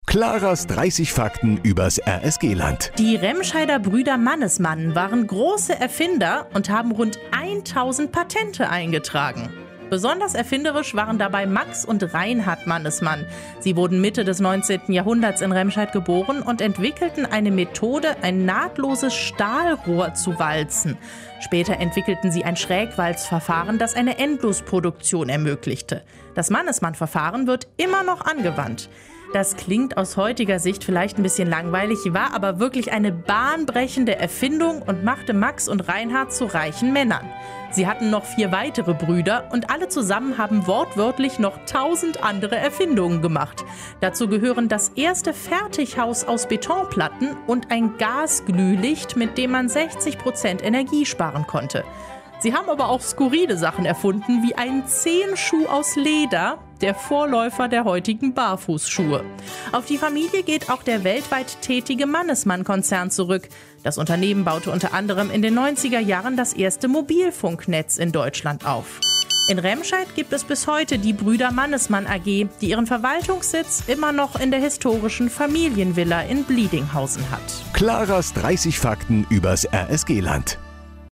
Claras 30 Fakten übers RSG-Land. Die Remscheider Brüder Mannesmann waren große Erfinder und haben rund 1000 Patente eingetragen. Besonders erfinderisch waren dabei Max und Reinhard Mannesmann. Sie wurden Mitte des 19. Jahrhunderts in Remscheid geboren und entwickelten eine Methode, ein nahtloses Stahlrohr zu walzen. Später entwickelten sie ein Schrägwalzverfahren, das eine Endlosproduktion ermöglichte. Das Mannesmann-Verfahren wird immer noch angewandt. Das klingt aus heutiger Sicht vielleicht ein bisschen langweilig, war aber wirklich eine bahnbrechende Erfindung und machte Max und Reinhard zu reichen Männern. Sie hatten noch 4 weitere Brüder und alle zusammen haben wortwörtlich noch 1000 andere Erfindungen gemacht. Dazu gehören das erste Fertighaus aus Betonplatten und ein Gasglühlicht, mit dem man 60% Energie sparen konnte. Sie haben aber auch skurrile Sachen erfunden, wie einen Zehenschuh aus Leder, der Vorläufer der heutigen Barfußschuhe. Auf die Familie geht auch der weltweit tätige Mannesmann-Konzern zurück. Das Unternehmen baute unter anderem in den 90er Jahren das erste Mobilfunknetz in Deutschland auf. In Remscheid gibt es bis heute die Brüder Mannesmann AG, die ihren Verwaltungssitz immer noch in der historischen Familienvilla in Bliedinghausen hat. Claras 30 Fakten übers RSG-Land.